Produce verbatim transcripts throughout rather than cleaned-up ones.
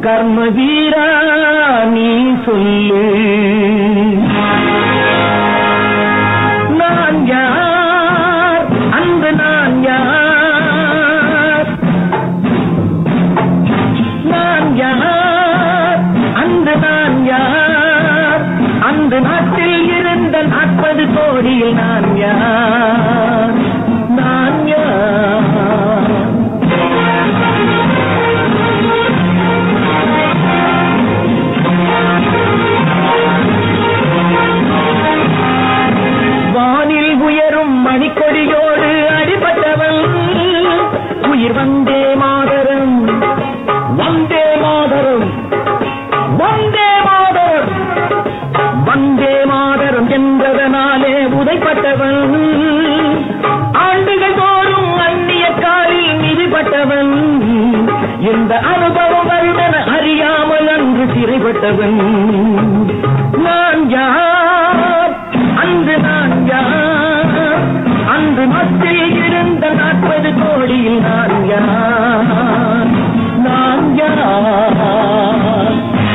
கர்ம வீரா நீ சொல்லு, நான் யார், அந்த நான் யார், நான் யார், அந்த நான் யார், அந்த நாட்டில் இருந்த நாற்பது கோடியில் நான் யார், நான் யார். வானில் உயரும் மணிக்கொடியோடு அடிபட்டவன் உயிர் வந்தே மாதரம், வந்தே மாதரம், வந்தே மாதரம், வந்தே மாதரம் என்றதனாலே உதைப்பட்டவன், ஆண்டுகள் தோறும் அந்நிய காலில் மிதிப்பட்டவன், இந்த அனுபவம் வருவன அறியாமல் அன்று சிறைப்பட்டவன், நான் யார், அன்று நான் யார், அன்று மத்தியில் இருந்த நாற்பது கோடியில் நான் யார், நான் யார்.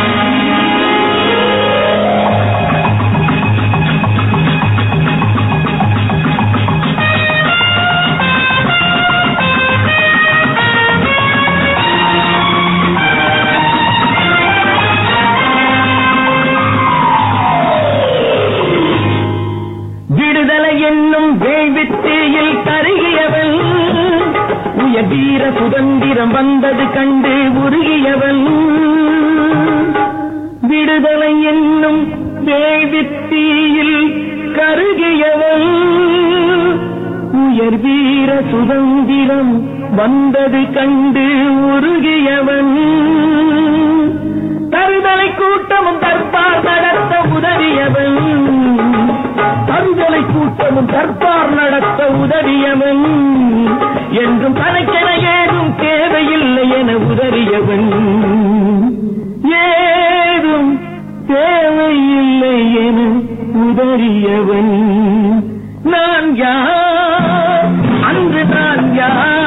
விடுதலை என்னும் வேள்வித்தீயில் கருகியவன், உயர் வீர சுதந்திரம் வந்தது கண்டு உருகியவன், விடுதலை என்னும் வேள்வித்தீயில் கருகியவன், உயர் வீர சுதந்திரம் வந்தது கண்டு உருகியவன், தருதலை கூட்டமும் தற்பார் நடத்த உதவியவன், தருதலை கூட்டமும் தற்பார் நடத்த உதவியவன், என்றும் தனக்கென ஏதும் தேவையில்லை என உதறியவன், ஏதும் தேவையில்லை என உதறியவன், நான் யார், அன்று நான் யார்.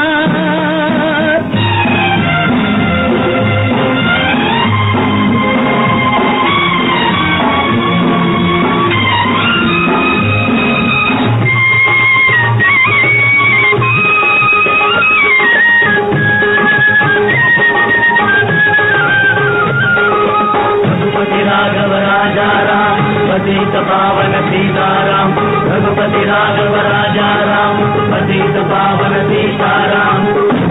पतित पावन सीताराम, रघुपति राघव राजा राम, पतित पावन सीताराम.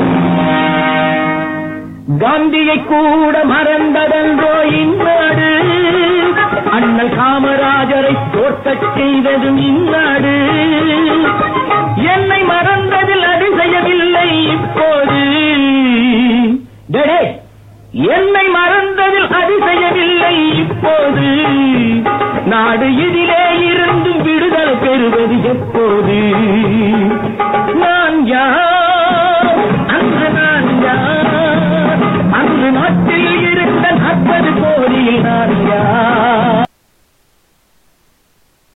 காந்தியை கூட மறந்ததென்றோ இந்நாடு, அண்ணல் காமராஜரை தோற்கச் செய்ததும் இந்நாடு, என்னை மறந்ததில் அதிசயமில்லை இப்போது, என்னை மறந்ததில் அதிசயமில்லை இப்போது, நாடு இதிலே இருந்தும் விடுதலை பெறுவது எப்போது, நான் யார், அன்று நான் யார், அன்று நாட்டில் இருந்த நாற்பது கோடியில் நான் யார்.